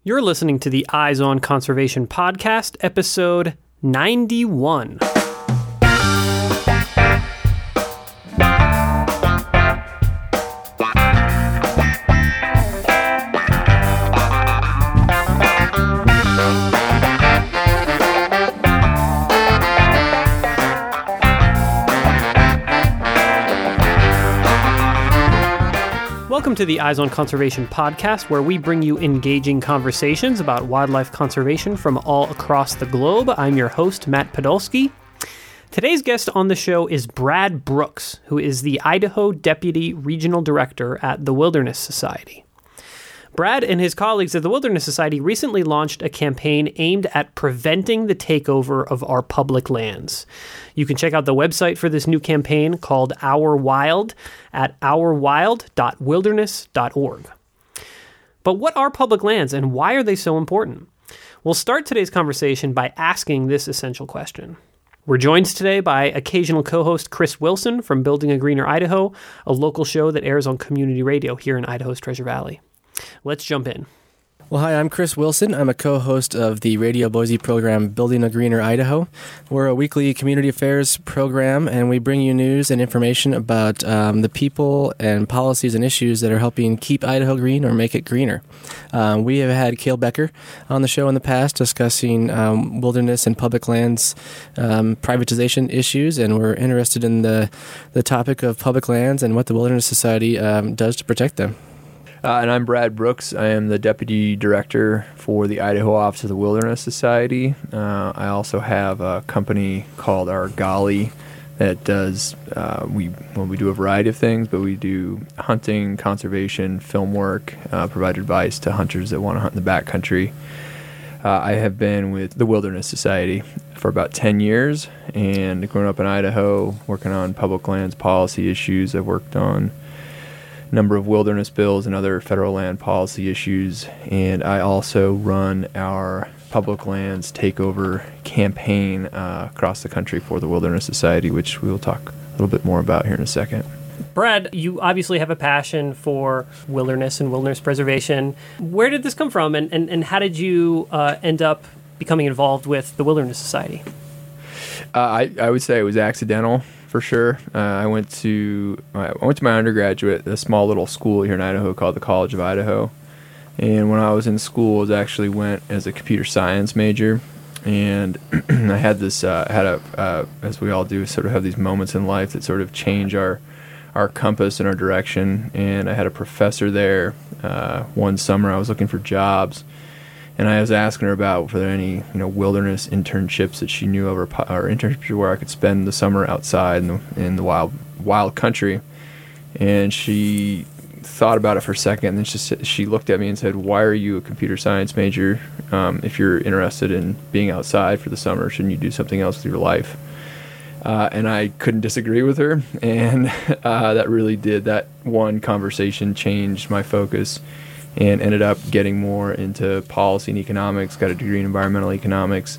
You're listening to the Eyes on Conservation podcast, episode 91. Welcome to the Eyes on Conservation podcast, where we bring you engaging conversations about wildlife conservation from all across the globe. I'm your host, Matt Podolsky. Today's guest on the show is Brad Brooks, who is the Idaho Deputy Regional Director at the Wilderness Society. Brad and his colleagues at the Wilderness Society recently launched a campaign aimed at preventing the takeover of our public lands. You can check out the website for this new campaign called Our Wild at ourwild.wilderness.org. But what are public lands and why are they so important? We'll start today's conversation by asking this essential question. We're joined today by occasional co-host Chris Wilson from Building a Greener Idaho, a local show that airs on community radio here in Idaho's Treasure Valley. Let's jump in. Well, hi, I'm Chris Wilson. I'm a co-host of the Radio Boise program Building a Greener Idaho. We're a weekly community affairs program, and we bring you news and information about the people and policies and issues that are helping keep Idaho green or make it greener. We have had Cale Becker on the show in the past discussing wilderness and public lands privatization issues, and we're interested in the topic of public lands and what the Wilderness Society does to protect them. And I'm Brad Brooks. I am the Deputy Director for the Idaho Office of the Wilderness Society. I also have a company called Argali that does, we do a variety of things, but we do hunting, conservation, film work, provide advice to hunters that want to hunt in the backcountry. I have been with the Wilderness Society for about 10 years, and growing up in Idaho, working on public lands policy issues. I've worked on number of wilderness bills and other federal land policy issues, and I also run our public lands takeover campaign across the country for the Wilderness Society, which we will talk a little bit more about here in a second. Brad, you obviously have a passion for wilderness and wilderness preservation. Where did this come from, and how did you end up becoming involved with the Wilderness Society? I would say it was accidental. For sure. I went to my undergraduate, a small little school here in Idaho called the College of Idaho. And when I was in school, I actually went as a computer science major. And I had this, as we all do, sort of have these moments in life that sort of change our compass and our direction. And I had a professor there one summer. I was looking for jobs. And I was asking her about were there any wilderness internships that she knew of, or internships where I could spend the summer outside in the wild country. And she thought about it for a second, and then she looked at me and said, "Why are you a computer science major? If you're interested in being outside for the summer, shouldn't you do something else with your life?" And I couldn't disagree with her, and that one conversation changed my focus. And ended up getting more into policy and economics, got a degree in environmental economics.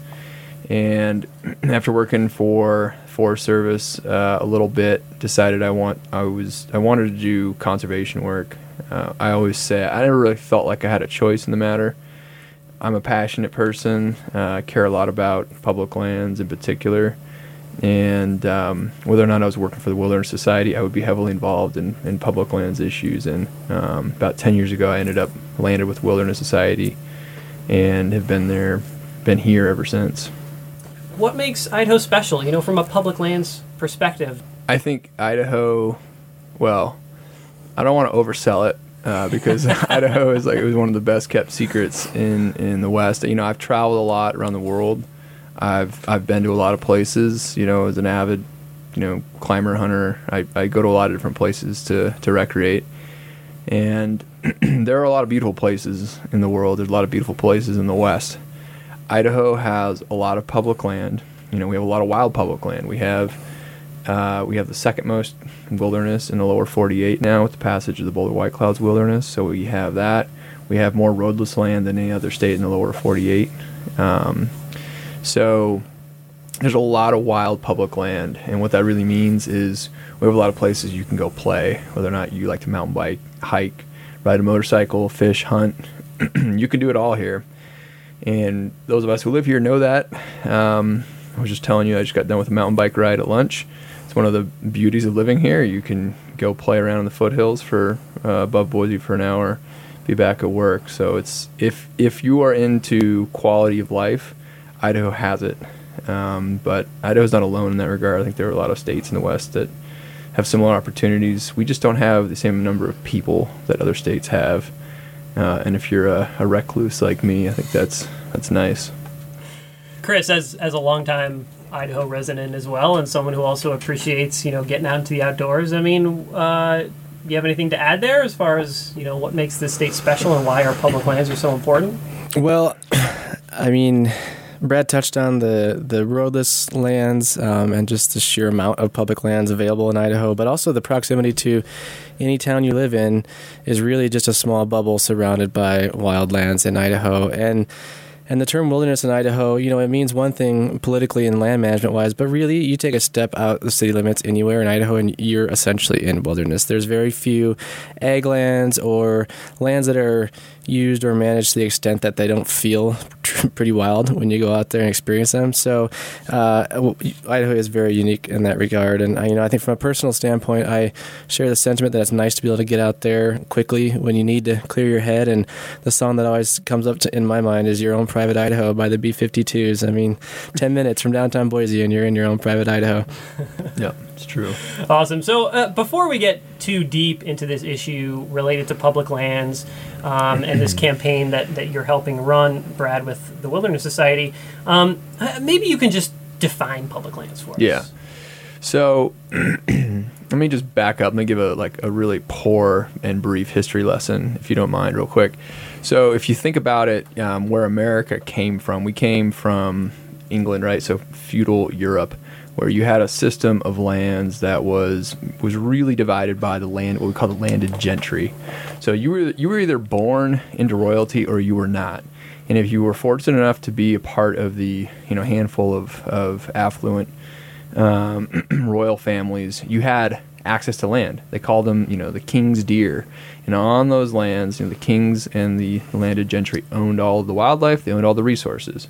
And after working for Forest Service a little bit, decided I wanted to do conservation work. I always say I never really felt like I had a choice in the matter. I'm a passionate person, care a lot about public lands in particular. And whether or not I was working for the Wilderness Society, I would be heavily involved in public lands issues. And about 10 years ago, I landed with Wilderness Society and have been here ever since. What makes Idaho special, from a public lands perspective? I think Idaho, well, I don't want to oversell it because Idaho is it was one of the best kept secrets in the West. I've traveled a lot around the world. I've been to a lot of places, as an avid, climber, hunter. I go to a lot of different places to recreate. And there are a lot of beautiful places in the world. There's a lot of beautiful places in the West. Idaho has a lot of public land. We have a lot of wild public land. We have the second most wilderness in the lower 48 now with the passage of the Boulder White Clouds Wilderness. So we have that. We have more roadless land than any other state in the lower 48. So there's a lot of wild public land, and what that really means is we have a lot of places you can go play, whether or not you like to mountain bike, hike, ride a motorcycle, fish, hunt, you can do it all here. And those of us who live here know that. I was just telling you, I just got done with a mountain bike ride at lunch. It's one of the beauties of living here. You can go play around in the foothills for above Boise for an hour, be back at work. So it's if you are into quality of life, Idaho has it. But Idaho's not alone in that regard. I think there are a lot of states in the West that have similar opportunities. We just don't have the same number of people that other states have. And if you're a recluse like me, I think that's nice. Chris, as a longtime Idaho resident as well, and someone who also appreciates, getting out into the outdoors, I mean, do you have anything to add there as far as, what makes this state special and why our public lands are so important? Well, I mean, Brad touched on the roadless lands and just the sheer amount of public lands available in Idaho, but also the proximity to any town you live in is really just a small bubble surrounded by wildlands in Idaho. And the term wilderness in Idaho, it means one thing politically and land management-wise, but really you take a step out the city limits anywhere in Idaho and you're essentially in wilderness. There's very few ag lands or lands that are used or managed to the extent that they don't feel pretty wild when you go out there and experience them. So Idaho is very unique in that regard. And I think from a personal standpoint, I share the sentiment that it's nice to be able to get out there quickly when you need to clear your head. And the song that always comes up in my mind is Your Own Private Idaho by the B-52s. I mean, 10 minutes from downtown Boise and you're in your own private Idaho. Yeah, it's true. Awesome. So before we get too deep into this issue related to public lands and this campaign that you're helping run, Brad, with the Wilderness Society, maybe you can just define public lands for us. Yeah. So let me just back up. Let me give a really poor and brief history lesson, if you don't mind, real quick. So if you think about it, where America came from, we came from England, right? So feudal Europe, where you had a system of lands that was really divided by the land, what we call the landed gentry. So you were either born into royalty or you were not. And if you were fortunate enough to be a part of the handful of affluent royal families, you had access to land. They called them, the king's deer. And on those lands, the kings and the landed gentry owned all of the wildlife. They owned all the resources.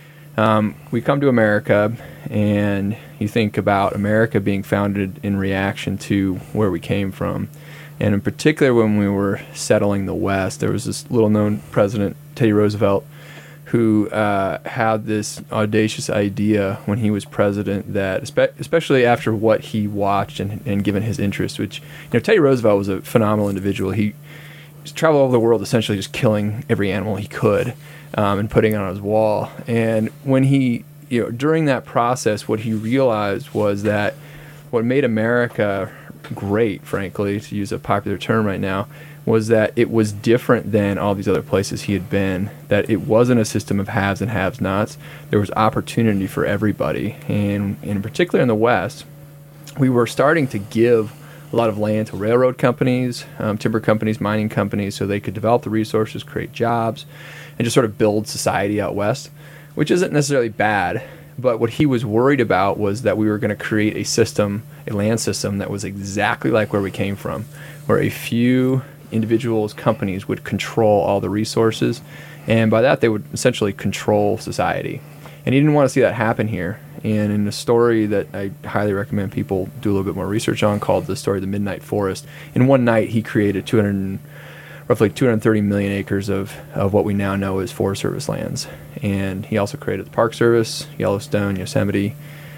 We come to America, and you think about America being founded in reaction to where we came from. And in particular, when we were settling the West, there was this little-known president, Teddy Roosevelt, who had this audacious idea when he was president that, especially after what he watched and given his interest, which, Teddy Roosevelt was a phenomenal individual. He traveled all over the world essentially just killing every animal he could and putting it on his wall. And when he, during that process, what he realized was that what made America great, frankly, to use a popular term right now, was that it was different than all these other places he had been, that it wasn't a system of haves and have-nots. There was opportunity for everybody. And in particular in the West, we were starting to give a lot of land to railroad companies, timber companies, mining companies, so they could develop the resources, create jobs, and just sort of build society out West, which isn't necessarily bad. But what he was worried about was that we were going to create a land system that was exactly like where we came from, where a few individuals, companies would control all the resources, and by that they would essentially control society. And he didn't want to see that happen here. And in a story that I highly recommend people do a little bit more research on, called The Story of the Midnight Forest, in one night he created roughly 230 million acres of what we now know as Forest Service lands. And he also created the Park Service, Yellowstone, Yosemite.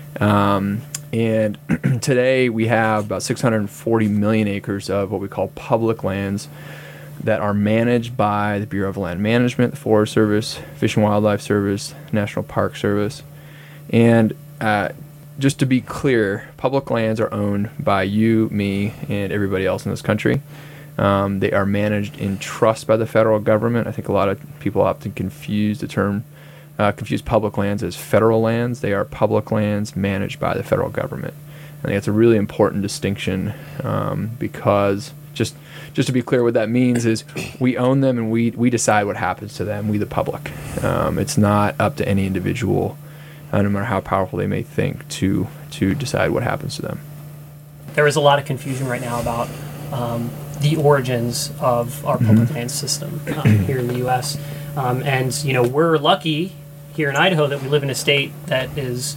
And today we have about 640 million acres of what we call public lands that are managed by the Bureau of Land Management, the Forest Service, Fish and Wildlife Service, National Park Service. And just to be clear, public lands are owned by you, me, and everybody else in this country. They are managed in trust by the federal government. I think a lot of people often confuse public lands as federal lands. They are public lands managed by the federal government. I think that's a really important distinction because just to be clear, what that means is we own them and we decide what happens to them, we the public. It's not up to any individual, no matter how powerful they may think, to decide what happens to them. There is a lot of confusion right now about the origins of our public land system here in the U.S. And we're lucky here in Idaho that we live in a state that is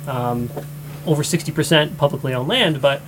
over 60% publicly owned land. But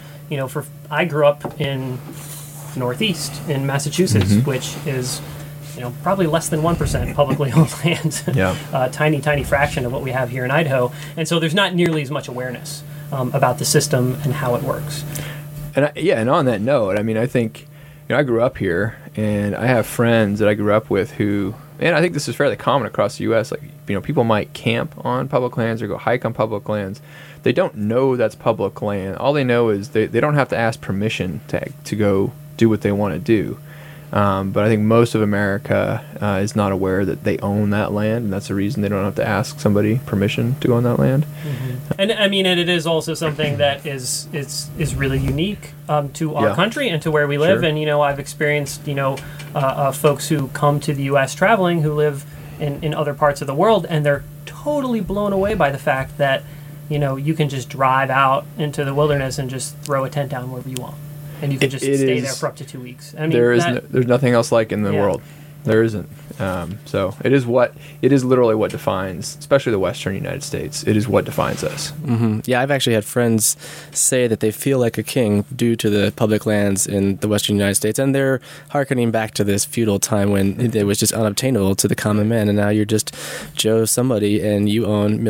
I grew up in Northeast in Massachusetts, which is probably less than 1% publicly owned land. Yeah. Tiny fraction of what we have here in Idaho. And so there's not nearly as much awareness about the system and how it works. And on that note, I think I grew up here, and I have friends that I grew up with who, and I think this is fairly common across the U.S., people might camp on public lands or go hike on public lands. They don't know that's public land. All they know is they don't have to ask permission to go do what they want to do. But I think most of America is not aware that they own that land, and that's the reason they don't have to ask somebody permission to go on that land. And and it is also something that is really unique to our country and to where we live. Sure. And I've experienced folks who come to the U.S. traveling who live in other parts of the world, and they're totally blown away by the fact that you can just drive out into the wilderness and just throw a tent down wherever you want. And you can just stay there for up to 2 weeks. There's nothing else like it in the world. There isn't. So it is literally what defines, especially the Western United States. It is what defines us. Mm-hmm. Yeah, I've actually had friends say that they feel like a king due to the public lands in the Western United States, and they're hearkening back to this feudal time when it was just unobtainable to the common man, and now you're just Joe somebody, and you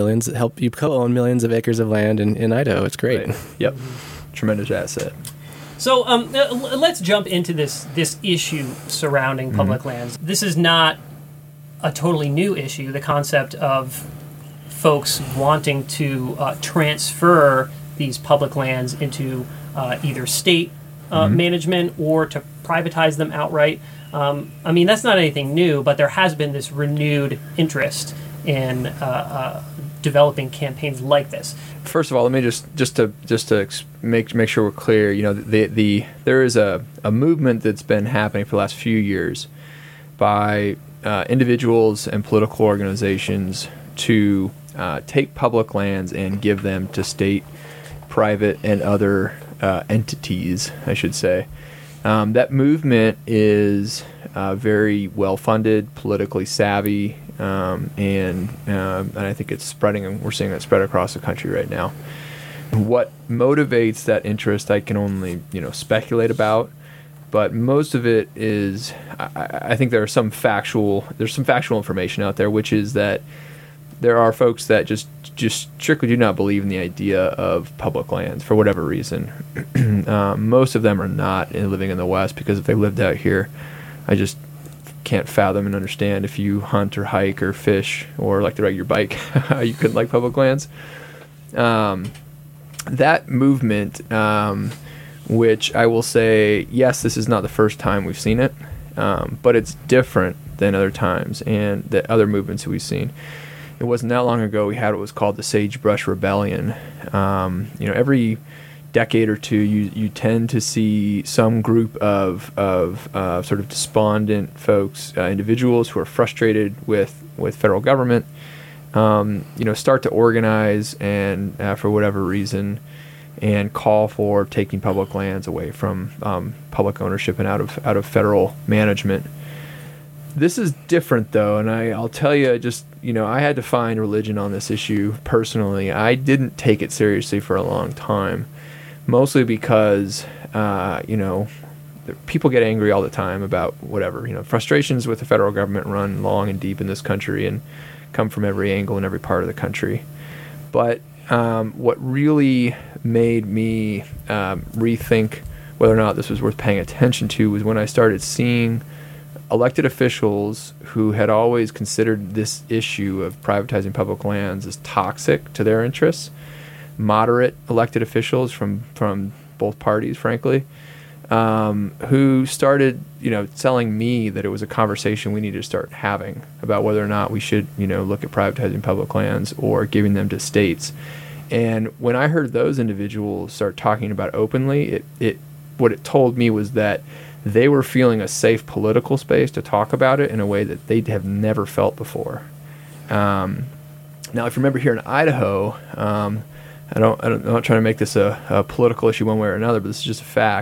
co-own millions of acres of land in Idaho. It's great. Right. Yep. Tremendous asset. So let's jump into this issue surrounding public lands. This is not a totally new issue, the concept of folks wanting to transfer these public lands into either state management or to privatize them outright. That's not anything new, but there has been this renewed interest in developing campaigns like this. First of all, let me just to make sure we're clear. There is a movement that's been happening for the last few years by individuals and political organizations to take public lands and give them to state, private, and other entities, I should say. That movement is very well funded, politically savvy. And I think it's spreading, and we're seeing it spread across the country right now. What motivates that interest, I can only speculate about, but most of it is, I think there's some factual information out there, which is that there are folks that just strictly do not believe in the idea of public lands for whatever reason. Most of them are not living in the West, because if they lived out here, I just can't fathom and understand if you hunt or hike or fish or like to ride your bike, you couldn't like public lands. That movement, which I will say, yes, this is not the first time we've seen it, but it's different than other times and the other movements that we've seen. It wasn't that long ago we had what was called the Sagebrush Rebellion. Every decade or two, you tend to see some group of sort of despondent folks, individuals who are frustrated with federal government, start to organize and for whatever reason, and call for taking public lands away from public ownership and out of federal management. This is different, though, and I'll tell you, I had to find religion on this issue personally. I didn't take it seriously for a long time. Mostly because, people get angry all the time about whatever. Frustrations with the federal government run long and deep in this country and come from every angle in every part of the country. But what really made me rethink whether or not this was worth paying attention to was when I started seeing elected officials who had always considered this issue of privatizing public lands as toxic to their interests. Moderate elected officials from both parties, frankly, who started, telling me that it was a conversation we needed to start having about whether or not we should, look at privatizing public lands or giving them to states. And when I heard those individuals start talking about it openly, what it told me was that they were feeling a safe political space to talk about it in a way that they have never felt before. Now, if you remember here in Idaho, I'm not trying to make this a political issue one way or another, but this is just a fact.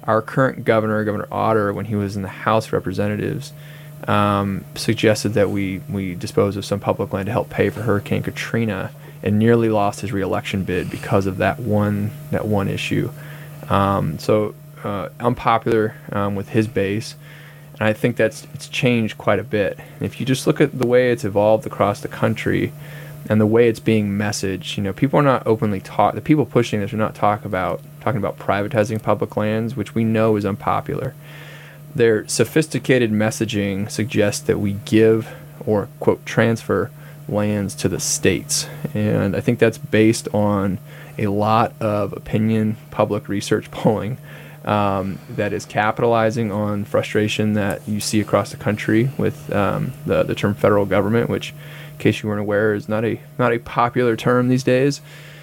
Our current governor, Governor Otter, when he was in the House of Representatives, suggested that we dispose of some public land to help pay for Hurricane Katrina, and nearly lost his reelection bid because of that one issue. So unpopular with his base, and I think it's changed quite a bit. And if you just look at the way it's evolved across the country and the way it's being messaged, people are not openly the people pushing this are not talking about privatizing public lands, which we know is unpopular. Their sophisticated messaging suggests that we give or, quote, transfer lands to the states. And I think that's based on a lot of opinion, public research polling that is capitalizing on frustration that you see across the country with the term federal government, which, in case you weren't aware, is not a popular term these days.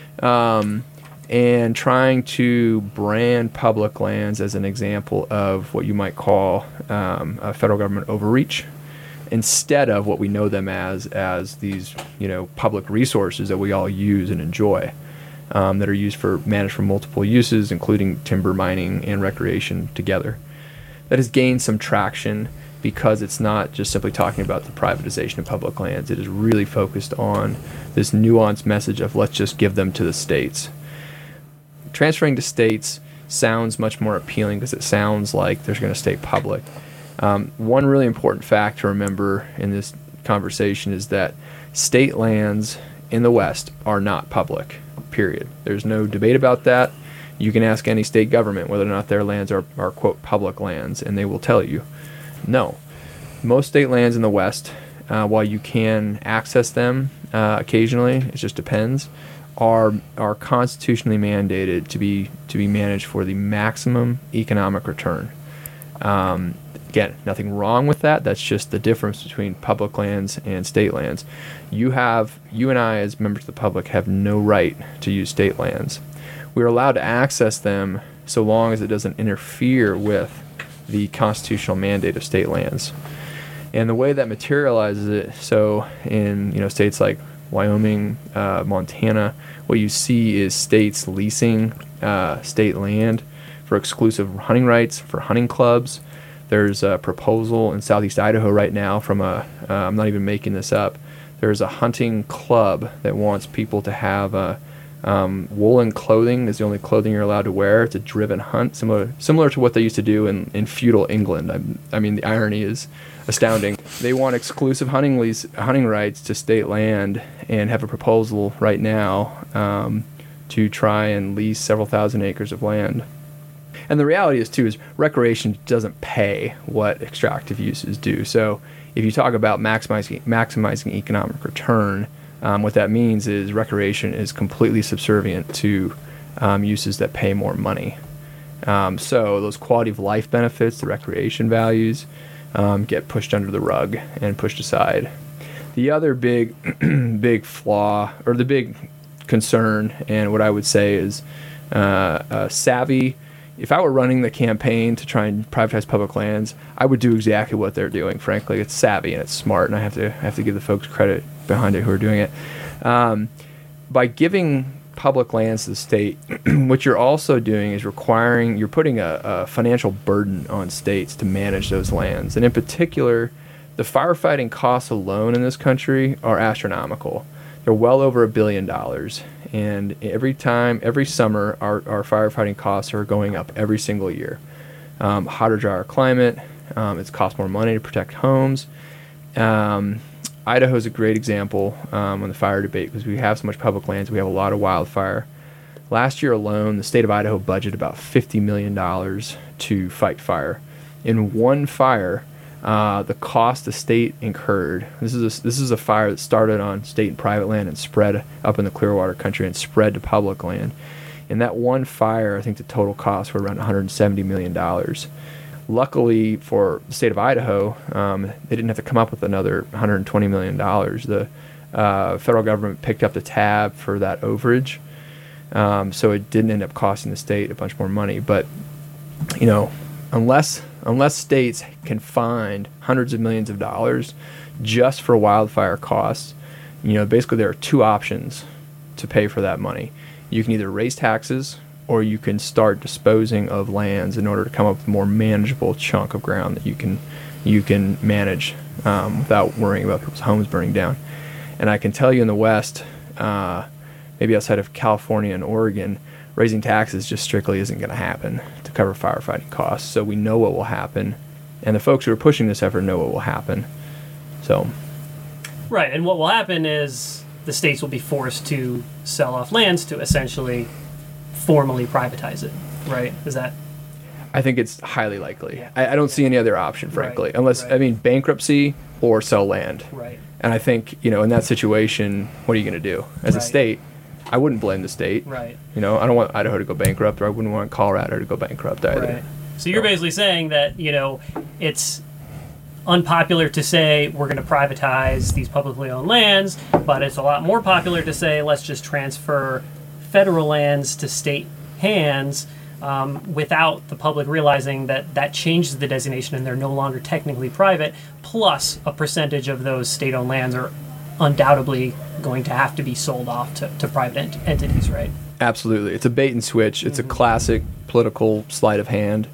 And trying to brand public lands as an example of what you might call a federal government overreach, instead of what we know them as these public resources that we all use and enjoy, that are managed for multiple uses, including timber, mining, and recreation together. That has gained some traction because it's not just simply talking about the privatization of public lands. It is really focused on this nuanced message of let's just give them to the states. Transferring to states sounds much more appealing because it sounds like they're going to stay public. One really important fact to remember in this conversation is that state lands in the West are not public, period. There's no debate about that. You can ask any state government whether or not their lands are quote, public lands, and they will tell you, no. Most state lands in the West, while you can access them occasionally, it just depends, are constitutionally mandated to be managed for the maximum economic return. Again, nothing wrong with that. That's just the difference between public lands and state lands. You and I, as members of the public, have no right to use state lands. We're allowed to access them so long as it doesn't interfere with the constitutional mandate of state lands. And the way that materializes it, so in states like Wyoming, Montana, what you see is states leasing state land for exclusive hunting rights for hunting clubs. There's a proposal in southeast Idaho right now from I'm not even making this up, there's a hunting club that wants people to have woolen clothing is the only clothing you're allowed to wear. It's a driven hunt, similar to what they used to do in feudal England. I mean, the irony is astounding. They want exclusive hunting rights to state land and have a proposal right now to try and lease several thousand acres of land. And the reality is recreation doesn't pay what extractive uses do. So if you talk about maximizing economic return, what that means is recreation is completely subservient to uses that pay more money. So those quality of life benefits, the recreation values, get pushed under the rug and pushed aside. The other big flaw, or the big concern, and what I would say is savvy. If I were running the campaign to try and privatize public lands, I would do exactly what they're doing. Frankly, it's savvy and it's smart, and I have to give the folks credit behind it who are doing it. By giving public lands to the state, what you're also doing is you're putting a financial burden on states to manage those lands. And in particular, the firefighting costs alone in this country are astronomical. They're well over $1 billion. And every summer, our firefighting costs are going up every single year. Hotter, drier climate, it's cost more money to protect homes. Idaho is a great example on the fire debate because we have so much public lands. We have a lot of wildfire. Last year alone, the state of Idaho budgeted about $50 million to fight fire. In one fire, the cost the state incurred. This is a fire that started on state and private land and spread up in the Clearwater country and spread to public land. In that one fire, I think the total costs were around $170 million. Luckily for the state of Idaho, they didn't have to come up with another $120 million. The federal government picked up the tab for that overage, so it didn't end up costing the state a bunch more money. But unless states can find hundreds of millions of dollars just for wildfire costs, basically there are two options to pay for that money. You can either raise taxes, or you can start disposing of lands in order to come up with a more manageable chunk of ground that you can manage without worrying about people's homes burning down. And I can tell you in the West, maybe outside of California and Oregon, raising taxes just strictly isn't going to happen to cover firefighting costs. So we know what will happen, and the folks who are pushing this effort know what will happen. So, right, and what will happen is the states will be forced to sell off lands to essentially formally privatize it, right? Is that? I think it's highly likely. Yeah. I don't see any other option, frankly, Right, unless, right. I mean, bankruptcy or sell land. Right. And I think, in that situation, what are you going to do? As a Right. state, I wouldn't blame the state. Right. I don't want Idaho to go bankrupt, or I wouldn't want Colorado to go bankrupt either. Right. So you're basically saying that, it's unpopular to say we're going to privatize these publicly owned lands, but it's a lot more popular to say let's just transfer federal lands to state hands without the public realizing that changes the designation and they're no longer technically private, plus a percentage of those state-owned lands are undoubtedly going to have to be sold off to private entities, right? Absolutely. It's a bait and switch. It's a classic political sleight of hand.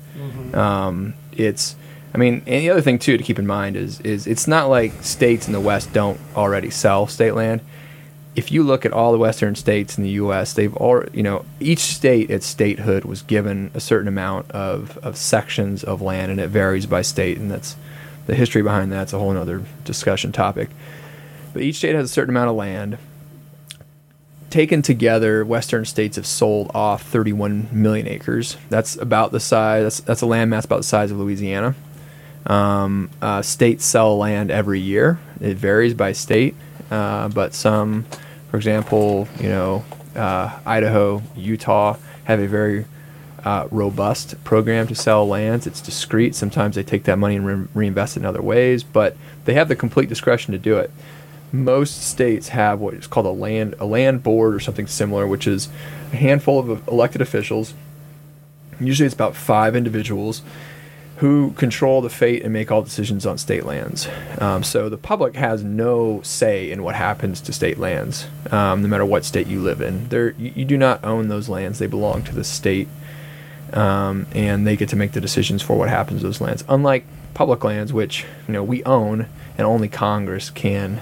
And the other thing, too, to keep in mind is it's not like states in the West don't already sell state land. If you look at all the Western states in the U.S., they've already, each state at statehood was given a certain amount of sections of land, and it varies by state, and that's the history behind that's a whole other discussion topic. But each state has a certain amount of land. Taken together, Western states have sold off 31 million acres. That's about the size. That's a land mass about the size of Louisiana. States sell land every year. It varies by state, but some, for example, Idaho, Utah have a very robust program to sell lands. It's discreet. Sometimes they take that money and reinvest it in other ways, but they have the complete discretion to do it. Most states have what is called a land board or something similar, which is a handful of elected officials. Usually it's about 5 individuals who control the fate and make all decisions on state lands. So the public has no say in what happens to state lands, no matter what state you live in. You do not own those lands. They belong to the state, and they get to make the decisions for what happens to those lands. Unlike public lands, which we own, and only Congress can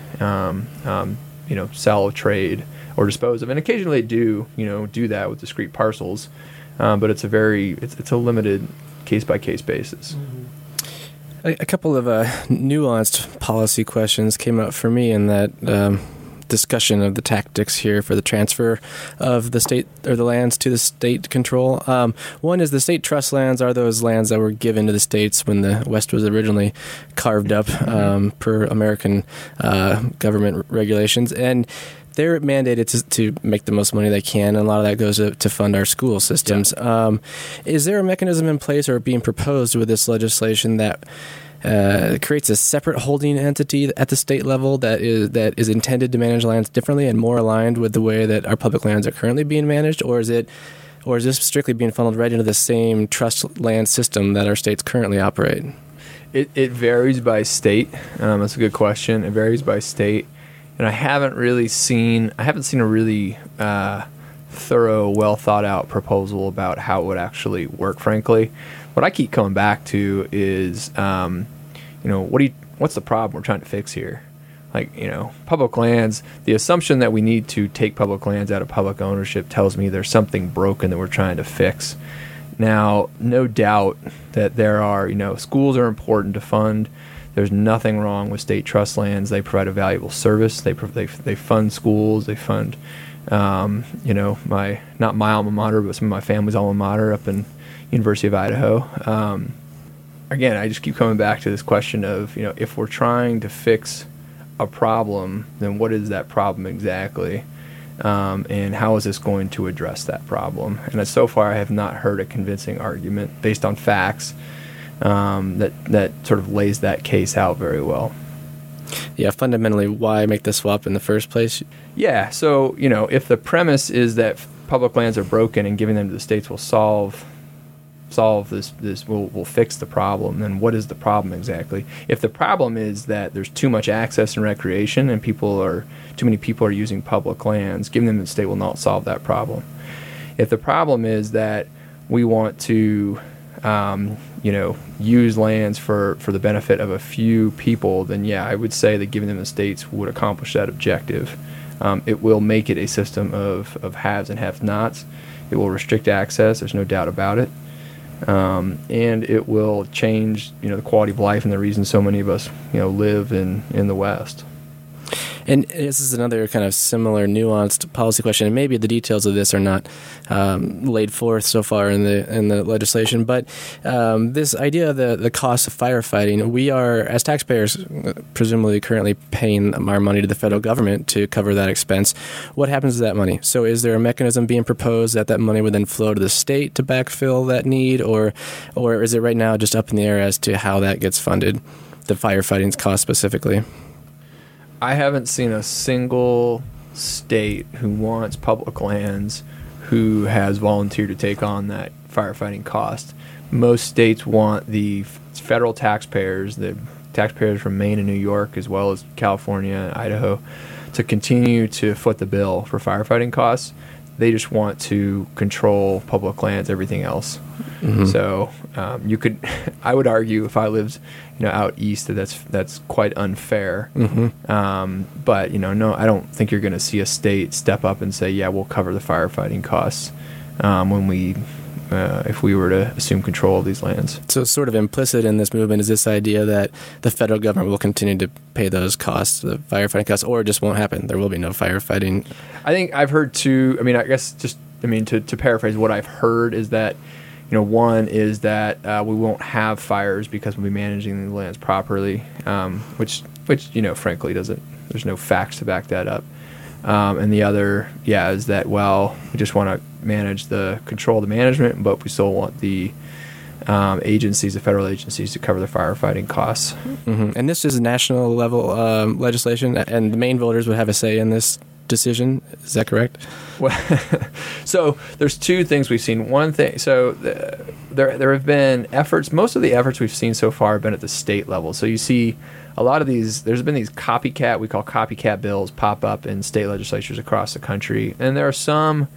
sell, trade, or dispose of. And occasionally they do that with discrete parcels, but it's a limited case-by-case basis. A couple of nuanced policy questions came up for me in that discussion of the tactics here for the transfer of the state or the lands to the state control. One is the state trust lands are those lands that were given to the states when the West was originally carved up per American government regulations, and they're mandated to make the most money they can, and a lot of that goes to fund our school systems. Yeah. Is there a mechanism in place or being proposed with this legislation that creates a separate holding entity at the state level that is intended to manage lands differently and more aligned with the way that our public lands are currently being managed, or is this strictly being funneled right into the same trust land system that our states currently operate? It varies by state. That's a good question. It varies by state, and I haven't seen a really thorough, well thought out proposal about how it would actually work. Frankly, what I keep coming back to is, what's the problem we're trying to fix here? Public lands, the assumption that we need to take public lands out of public ownership tells me there's something broken that we're trying to fix. Now, no doubt that there are, schools are important to fund. There's nothing wrong with state trust lands. They provide a valuable service. They fund schools. They fund, not my alma mater, but some of my family's alma mater up in University of Idaho. Again, I just keep coming back to this question of, if we're trying to fix a problem, then what is that problem exactly? And how is this going to address that problem? And so far, I have not heard a convincing argument based on facts that sort of lays that case out very well. Yeah, fundamentally, why make the swap in the first place? Yeah, so, if the premise is that public lands are broken and giving them to the states will solve this will fix the problem, then what is the problem exactly? If the problem is that there's too much access and recreation and too many people are using public lands, giving them to the state will not solve that problem. If the problem is that we want to, use lands for the benefit of a few people, then yeah, I would say that giving them the states would accomplish that objective. It will make it a system of haves and have-nots. It will restrict access. There's no doubt about it. And it will change, the quality of life and the reason so many of us, live in the West. And this is another kind of similar nuanced policy question, and maybe the details of this are not laid forth so far in the legislation. But this idea of the cost of firefighting, we are, as taxpayers, presumably currently paying our money to the federal government to cover that expense. What happens to that money? So is there a mechanism being proposed that money would then flow to the state to backfill that need, or is it right now just up in the air as to how that gets funded, the firefighting's cost specifically? I haven't seen a single state who wants public lands who has volunteered to take on that firefighting cost. Most states want the federal taxpayers, the taxpayers from Maine and New York, as well as California and Idaho, to continue to foot the bill for firefighting costs. They just want to control public lands, everything else. Mm-hmm. So I would argue, if I lived, out east, that's quite unfair. Mm-hmm. But no, I don't think you're going to see a state step up and say, yeah, we'll cover the firefighting costs if we were to assume control of these lands. So sort of implicit in this movement is this idea that the federal government will continue to pay those costs, the firefighting costs, or it just won't happen. There will be no firefighting. I think I've heard two. To paraphrase, what I've heard is that, one is that we won't have fires because we'll be managing the lands properly, which frankly doesn't. There's no facts to back that up. And the other, is that, we just want to control the management, but we still want the the federal agencies, to cover the firefighting costs. Mm-hmm. And this is national level legislation, and the Maine voters would have a say in this decision. Is that correct? Well, so there's two things we've seen. One thing, so there have been efforts. Most of the efforts we've seen so far have been at the state level. So you see a lot of these. There's been these copycat bills pop up in state legislatures across the country, and there are some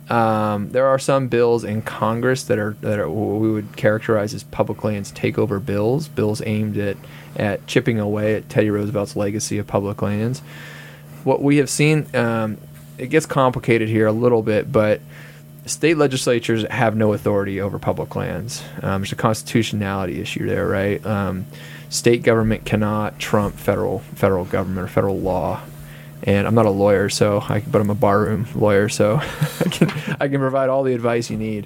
bills in Congress that are what we would characterize as public lands takeover bills aimed at chipping away at Teddy Roosevelt's legacy of public lands. What we have seen, it gets complicated here a little bit, but state legislatures have no authority over public lands. There's a constitutionality issue there, right? State government cannot trump federal government or federal law. And I'm not a lawyer, but I'm a barroom lawyer, so I can provide all the advice you need.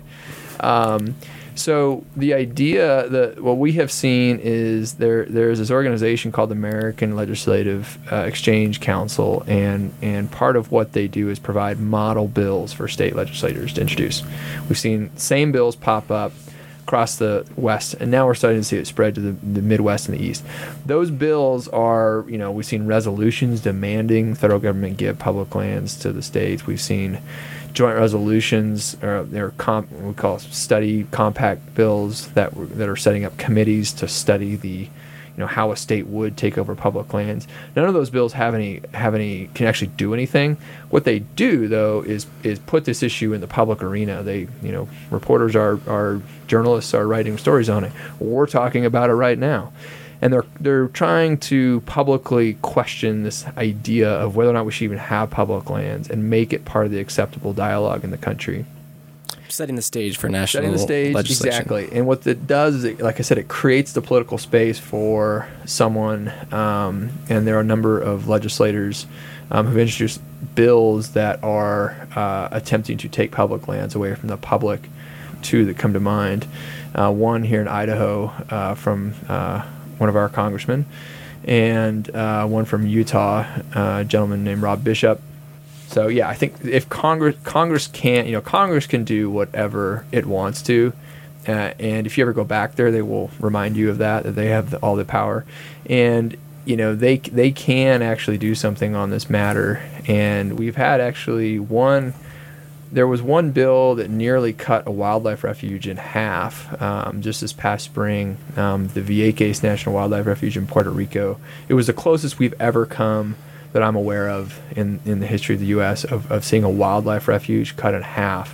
So the idea what we have seen is there's this organization called the American Legislative Exchange Council, and part of what they do is provide model bills for state legislators to introduce. We've seen same bills pop up across the West, and now we're starting to see it spread to the Midwest and the East. Those bills are, we've seen resolutions demanding the federal government give public lands to the states. We've seen joint resolutions, they're we call study compact bills that are setting up committees to study the, how a state would take over public lands. None of those bills can actually do anything. What they do, though, is put this issue in the public arena. They, reporters are journalists are writing stories on it. We're talking about it right now. And they're trying to publicly question this idea of whether or not we should even have public lands and make it part of the acceptable dialogue in the country. Setting the stage for national legislation. Exactly. And what it does is, like I said, it creates the political space for someone, and there are a number of legislators who've introduced bills that are attempting to take public lands away from the public. Two that come to mind. One here in Idaho from one of our congressmen, and one from Utah, a gentleman named Rob Bishop. So I think if Congress can do whatever it wants to, and if you ever go back there, they will remind you of that they have all the power, and they can actually do something on this matter. And we've had actually there was one bill that nearly cut a wildlife refuge in half just this past spring, the Vieques National Wildlife Refuge in Puerto Rico. It was the closest we've ever come that I'm aware of in the history of the U.S. of seeing a wildlife refuge cut in half.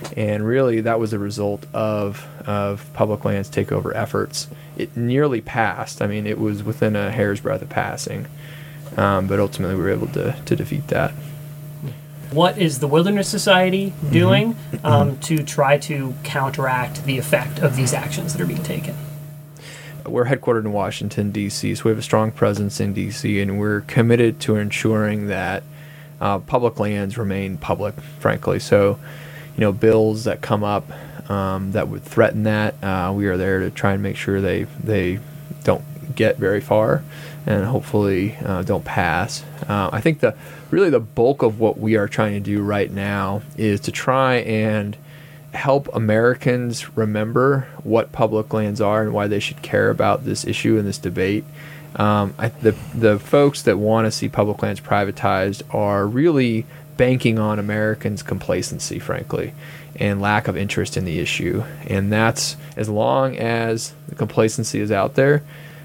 And really, that was a result of public lands takeover efforts. It nearly passed. I mean, it was within a hair's breadth of passing. But ultimately, we were able to defeat that. What is the Wilderness Society doing to try to counteract the effect of these actions that are being taken? We're headquartered in Washington, D.C., so we have a strong presence in D.C., and we're committed to ensuring that public lands remain public, frankly. So, bills that come up that would threaten that, we are there to try and make sure they don't get very far and hopefully don't pass. I think the bulk of what we are trying to do right now is to try and help Americans remember what public lands are and why they should care about this issue and this debate. The folks that want to see public lands privatized are really banking on Americans' complacency, frankly, and lack of interest in the issue. And that's, as long as the complacency is out there,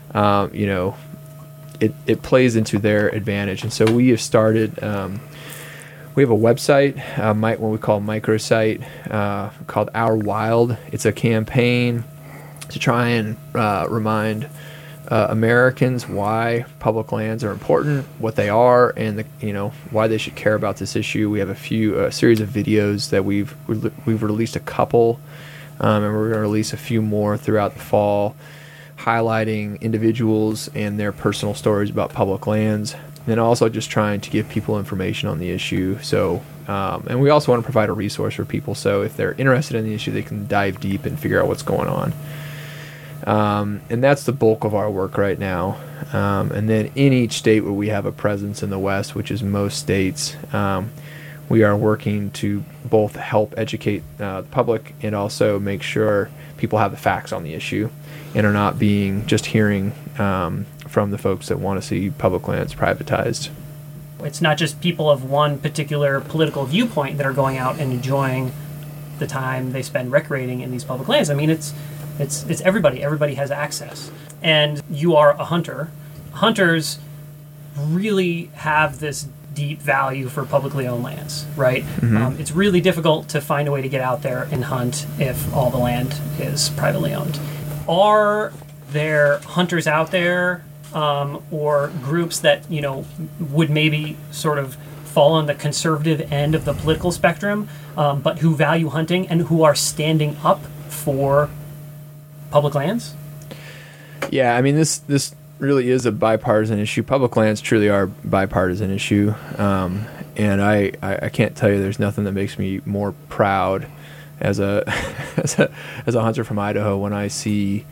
it plays into their advantage. And so we have started, we have a website, what we call a microsite, called Our Wild. It's a campaign to try and remind Americans why public lands are important, what they are, and why they should care about this issue. We have a series of videos that we've released a couple, and we're going to release a few more throughout the fall, highlighting individuals and their personal stories about public lands, and also just trying to give people information on the issue. So, and we also want to provide a resource for people, so if they're interested in the issue, they can dive deep and figure out what's going on. And that's the bulk of our work right now. And then in each state where we have a presence in the West, which is most states, we are working to both help educate the public and also make sure people have the facts on the issue and are not just hearing from the folks that want to see public lands privatized. It's not just people of one particular political viewpoint that are going out and enjoying the time they spend recreating in these public lands. I mean, it's everybody. Everybody has access. And you are a hunter. Hunters really have this deep value for publicly owned lands, right? Mm-hmm. It's really difficult to find a way to get out there and hunt if all the land is privately owned. Are there hunters out there or groups that, would maybe sort of fall on the conservative end of the political spectrum, but who value hunting and who are standing up for public lands? Yeah, I mean, this really is a bipartisan issue. Public lands truly are a bipartisan issue, and I can't tell you there's nothing that makes me more proud as a as a hunter from Idaho when I see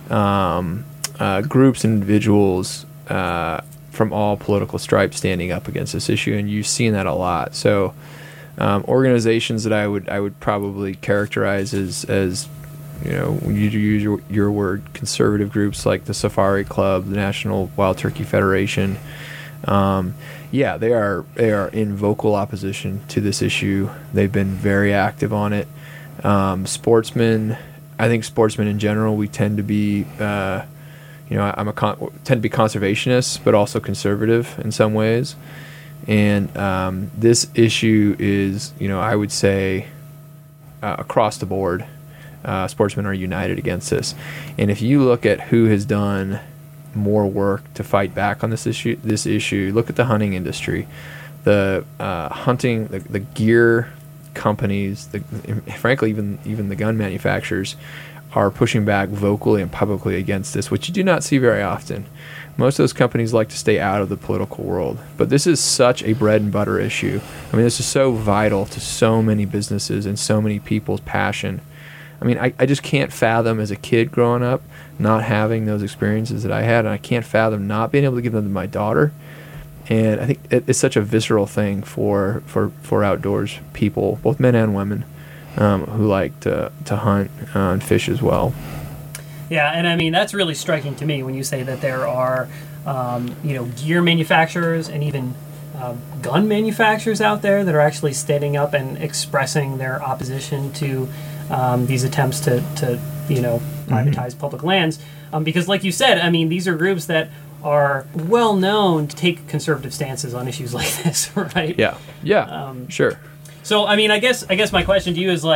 groups and individuals from all political stripes standing up against this issue, and you've seen that a lot. So organizations that I would probably characterize as you use your word, conservative groups like the Safari Club, the National Wild Turkey Federation. They are in vocal opposition to this issue. They've been very active on it. Sportsmen, I think sportsmen in general, we tend to be, tend to be conservationists, but also conservative in some ways. And this issue is, I would say, across the board. Sportsmen are united against this. And if you look at who has done more work to fight back on this issue, look at the hunting industry, the hunting, the gear companies, frankly, even the gun manufacturers are pushing back vocally and publicly against this, which you do not see very often. Most of those companies like to stay out of the political world. But this is such a bread and butter issue. I mean, this is so vital to so many businesses and so many people's passion. I mean, I just can't fathom as a kid growing up not having those experiences that I had, and I can't fathom not being able to give them to my daughter. And I think it's such a visceral thing for outdoors people, both men and women, who like to hunt and fish as well. Yeah, and I mean, that's really striking to me when you say that there are, gear manufacturers and even gun manufacturers out there that are actually standing up and expressing their opposition to these attempts to privatize public lands. Because like you said, I mean, these are groups that are well known to take conservative stances on issues like this, right? Yeah. Sure. So, I mean, I guess my question to you is, like,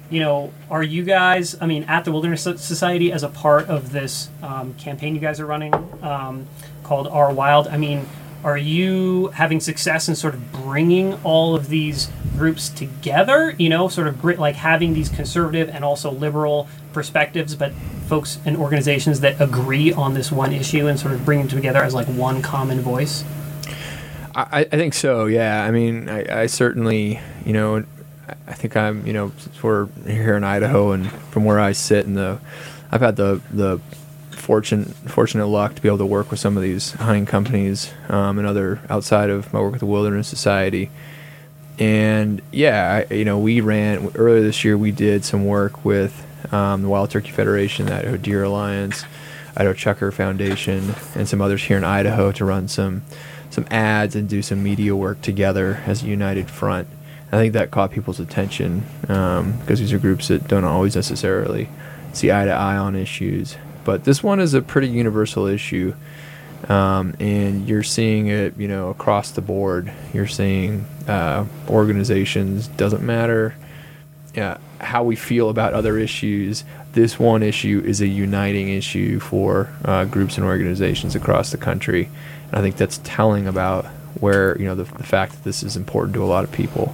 are you guys, at the Wilderness Society, as a part of this campaign you guys are running called Our Wild, are you having success in sort of bringing all of these groups together, sort of like having these conservative and also liberal perspectives, but folks and organizations that agree on this one issue and sort of bring them together as like one common voice? I think so, yeah. I certainly, I think I'm, since we're here in Idaho and from where I sit I've had the fortunate luck to be able to work with some of these hunting companies and other outside of my work with the Wilderness Society. And yeah, we ran earlier this year. We did some work with the Wild Turkey Federation, the Idaho Deer Alliance, Idaho Chucker Foundation, and some others here in Idaho to run some ads and do some media work together as a united front. I think that caught people's attention because these are groups that don't always necessarily see eye to eye on issues. But this one is a pretty universal issue, and you're seeing it, across the board. You're seeing organizations, doesn't matter how we feel about other issues, this one issue is a uniting issue for groups and organizations across the country. And I think that's telling about where, the fact that this is important to a lot of people.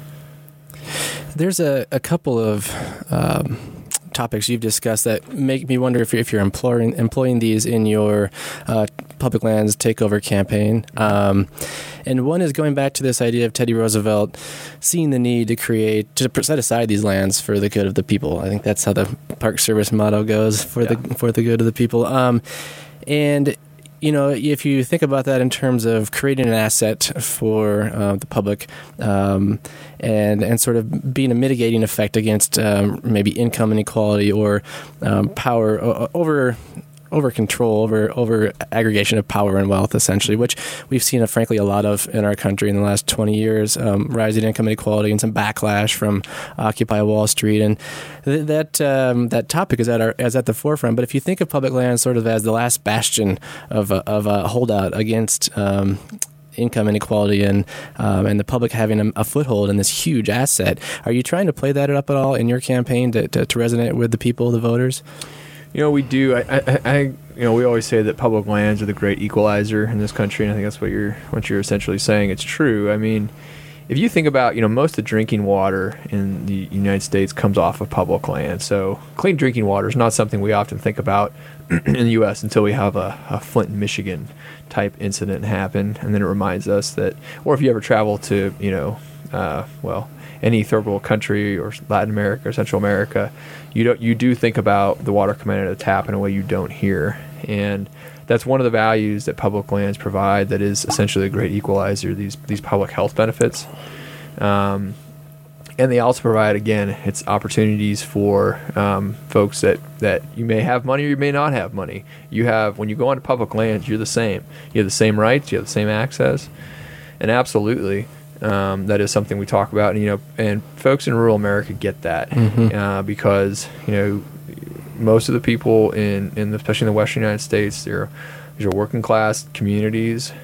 There's a couple of topics you've discussed that make me wonder if you're employing these in your public lands takeover campaign. And one is going back to this idea of Teddy Roosevelt seeing the need to set aside these lands for the good of the people. I think that's how the Park Service motto goes, for the good of the people. And if you think about that in terms of creating an asset for the public and sort of being a mitigating effect against maybe income inequality or power over control, over aggregation of power and wealth, essentially, which we've seen, frankly, a lot of in our country in the last 20 years, rising income inequality and some backlash from Occupy Wall Street. And that topic is at the forefront. But if you think of public land sort of as the last bastion of a holdout against income inequality and the public having a foothold in this huge asset, are you trying to play that up at all in your campaign to resonate with the people, the voters? We do. We always say that public lands are the great equalizer in this country, and I think that's what you're essentially saying. It's true. If you think about, most of the drinking water in the United States comes off of public land. So clean drinking water is not something we often think about in the U.S. until we have a Flint, Michigan type incident happen, and then it reminds us that, or if you ever travel to, any third world country or Latin America or Central America, you do think about the water coming out of the tap in a way you don't here. And that's one of the values that public lands provide that is essentially a great equalizer, these public health benefits. And they also provide, again, it's opportunities for folks that you may have money or you may not have money. When you go onto public lands, you're the same. You have the same rights, you have the same access. And absolutely, that is something we talk about, and folks in rural America get that because most of the people especially in the Western United States, these are working class communities,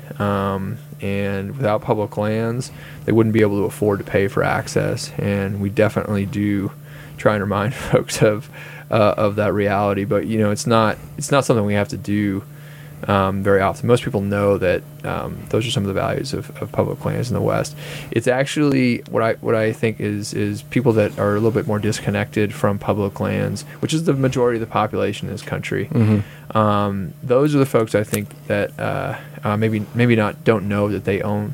and without public lands, they wouldn't be able to afford to pay for access. And we definitely do try and remind folks of that reality. But it's not something we have to do very often. Most people know that those are some of the values of public lands in the West. It's actually what I think is people that are a little bit more disconnected from public lands, which is the majority of the population in this country. Those are the folks I think that maybe not don't know that they own,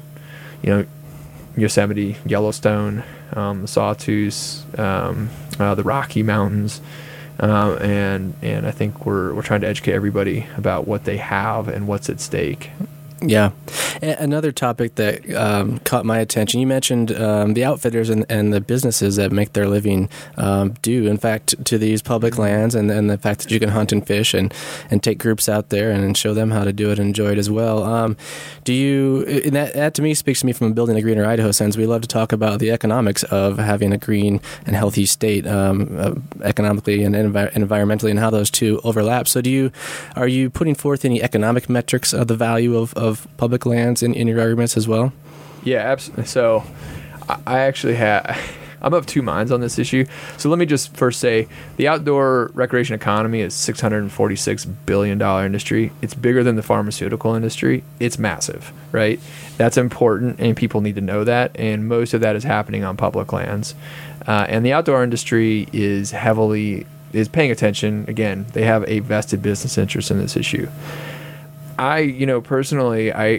Yosemite, Yellowstone, the Sawtooth, the Rocky Mountains. And I think we're trying to educate everybody about what they have and what's at stake. Yeah. Another topic that caught my attention, you mentioned the outfitters and the businesses that make their living due, in fact, to these public lands and the fact that you can hunt and fish and take groups out there and show them how to do it and enjoy it as well. That to me speaks to me from Building a Greener Idaho sense. We love to talk about the economics of having a green and healthy state economically and environmentally and how those two overlap. So are you putting forth any economic metrics of the value of public lands in your arguments as well? Yeah, absolutely. So I actually I'm of two minds on this issue. So let me just first say the outdoor recreation economy is $646 billion industry. It's bigger than the pharmaceutical industry. It's massive, right? That's important, and people need to know that. And most of that is happening on public lands. And the outdoor industry is paying attention. Again, they have a vested business interest in this issue. Personally, I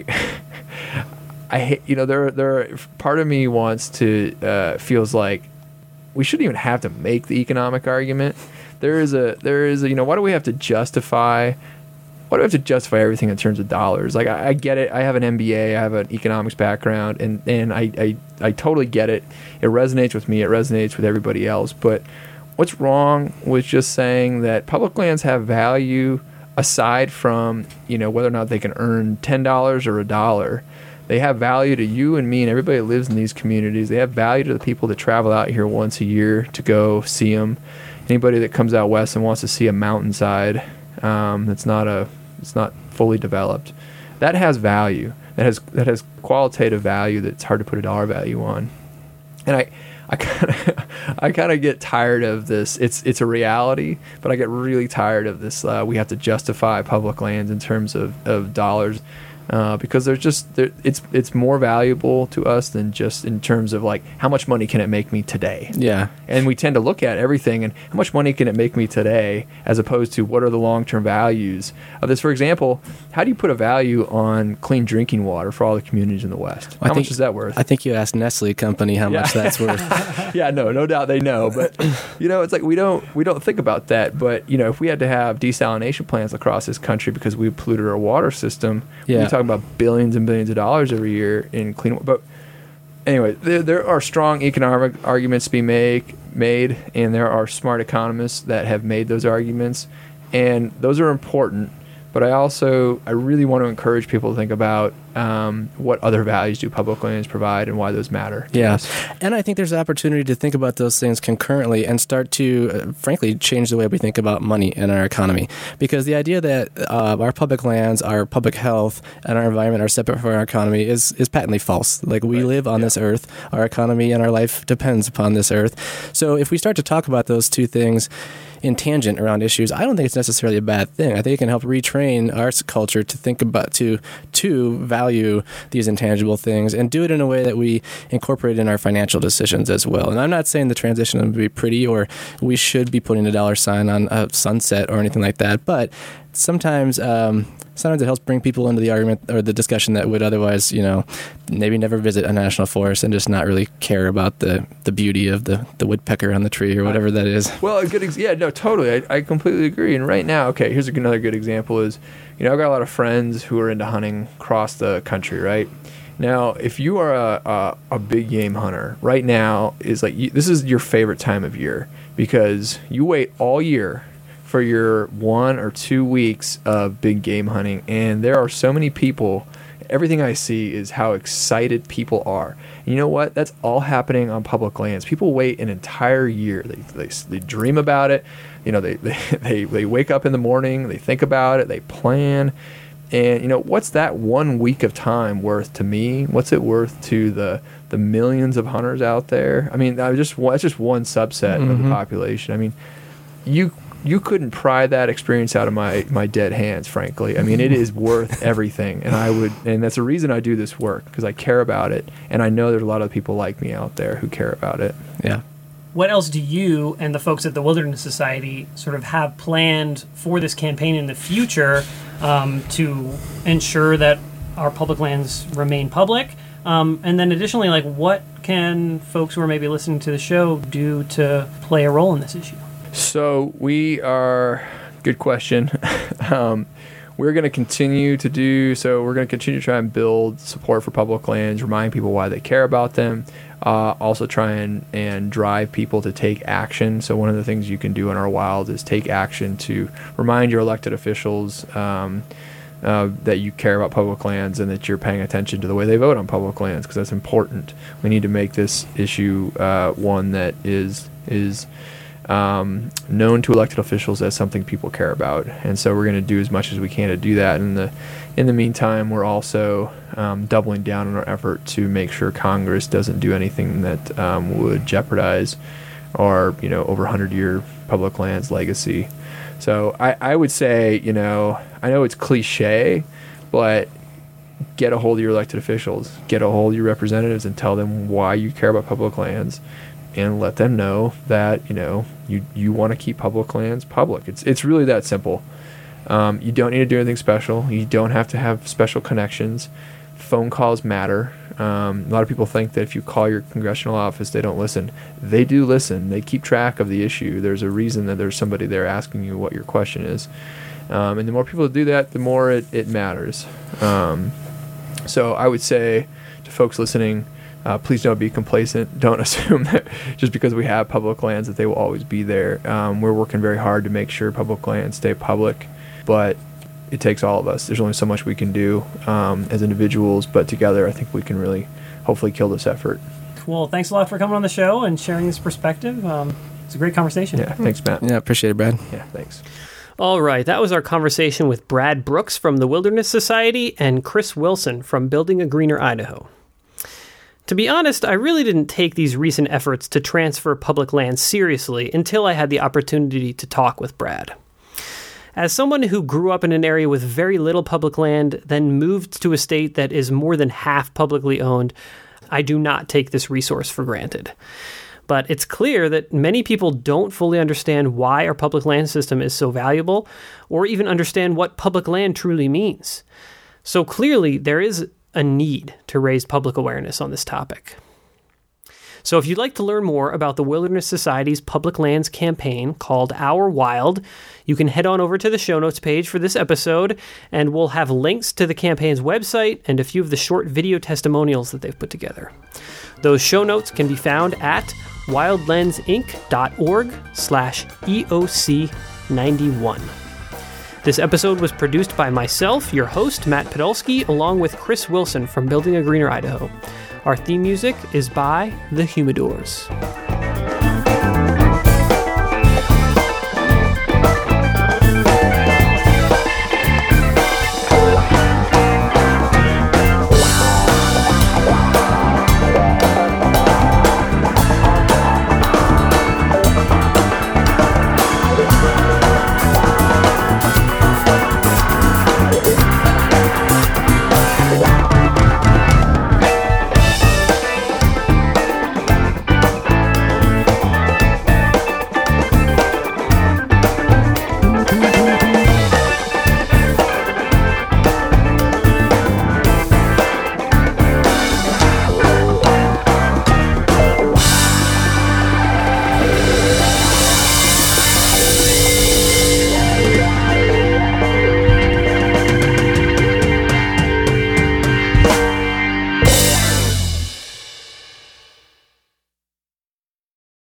hate, there are part of me wants to, feels like we shouldn't even have to make the economic argument. There is a, why do we have to justify everything in terms of dollars? Like, I get it. I have an MBA. I have an economics background, and I totally get it. It resonates with me. It resonates with everybody else. But what's wrong with just saying that public lands have value aside from, whether or not they can earn $10 or $1? They have value to you and me and everybody that lives in these communities. They have value to the people that travel out here once a year to go see them. Anybody that comes out west and wants to see a mountainside it's not fully developed, that has value. That has qualitative value that's hard to put a dollar value on. And I kind of get tired of this. It's a reality, but I get really tired of this. We have to justify public lands in terms of dollars. Because it's more valuable to us than just in terms of like how much money can it make me today. Yeah. And we tend to look at everything and how much money can it make me today, as opposed to what are the long-term values of this. For example, how do you put a value on clean drinking water for all the communities in the West? How much is that worth? I think you asked Nestle Company how much that's worth. Yeah, no doubt they know, but it's like we don't think about that. But if we had to have desalination plants across this country because we polluted our water system, we talk about billions and billions of dollars every year in clean water. But anyway, there are strong economic arguments to be made, and there are smart economists that have made those arguments, and those are important. But I really want to encourage people to think about what other values do public lands provide and why those matter. Yeah. And I think there's an opportunity to think about those things concurrently and start to, frankly, change the way we think about money in our economy. Because the idea that our public lands, our public health, and our environment are separate from our economy is patently false. Like, we live on this earth. Our economy and our life depends upon this earth. So if we start to talk about those two things in tangent around issues, I don't think it's necessarily a bad thing. I think it can help retrain our culture to think about, to value these intangible things and do it in a way that we incorporate in our financial decisions as well. And I'm not saying the transition would be pretty or we should be putting a dollar sign on a sunset or anything like that, but sometimes it helps bring people into the argument or the discussion that would otherwise, maybe never visit a national forest and just not really care about the beauty of the woodpecker on the tree or whatever that is. Well, totally. I completely agree. And right now, okay, here's another good example is, I've got a lot of friends who are into hunting across the country, right? Now, if you are a big game hunter, right now is like, this is your favorite time of year because you wait all year for your 1 or 2 weeks of big game hunting. And there are so many people, everything I see is how excited people are. And you know what? That's all happening on public lands. People wait an entire year. They dream about it. They wake up in the morning, they think about it, they plan. And, what's that 1 week of time worth to me? What's it worth to the millions of hunters out there? I mean, that's just one subset of the population. I mean, you couldn't pry that experience out of my dead hands, frankly. I mean, it is worth everything. And that's the reason I do this work, because I care about it. And I know there's a lot of people like me out there who care about it. Yeah. What else do you and the folks at the Wilderness Society sort of have planned for this campaign in the future to ensure that our public lands remain public? And then additionally, like, what can folks who are maybe listening to the show do to play a role in this issue? So good question. We're going to continue to try and build support for public lands, remind people why they care about them, also try and drive people to take action. So one of the things you can do in our wild is take action to remind your elected officials that you care about public lands and that you're paying attention to the way they vote on public lands, because that's important. We need to make this issue one that is known to elected officials as something people care about. And so we're going to do as much as we can to do that. In the meantime, we're also doubling down on our effort to make sure Congress doesn't do anything that would jeopardize our, over 100-year public lands legacy. So I would say, I know it's cliche, but get a hold of your elected officials, get a hold of your representatives, and tell them why you care about public lands, and let them know that you want to keep public lands public. It's really that simple. You don't need to do anything special. You don't have to have special connections. Phone calls matter. A lot of people think that if you call your congressional office, they don't listen. They do listen. They keep track of the issue. There's a reason that there's somebody there asking you what your question is. And the more people do that, the more it matters. So I would say to folks listening, please don't be complacent. Don't assume that just because we have public lands that they will always be there. We're working very hard to make sure public lands stay public, but it takes all of us. There's only so much we can do as individuals, but together I think we can really hopefully kill this effort. Well, thanks a lot for coming on the show and sharing this perspective. It's a great conversation. Yeah, thanks, Matt. Yeah, appreciate it, Brad. Yeah, thanks. All right, that was our conversation with Brad Brooks from the Wilderness Society and Chris Wilson from Building a Greener Idaho. To be honest, I really didn't take these recent efforts to transfer public land seriously until I had the opportunity to talk with Brad. As someone who grew up in an area with very little public land, then moved to a state that is more than half publicly owned, I do not take this resource for granted. But it's clear that many people don't fully understand why our public land system is so valuable, or even understand what public land truly means. So clearly, there is a need to raise public awareness on this topic. So if you'd like to learn more about the Wilderness Society's public lands campaign called Our Wild, you can head on over to the show notes page for this episode, and we'll have links to the campaign's website and a few of the short video testimonials that they've put together. Those show notes can be found at wildlensinc.org/EOC91. This episode was produced by myself, your host, Matt Podolsky, along with Chris Wilson from Building a Greener Idaho. Our theme music is by The Humidors.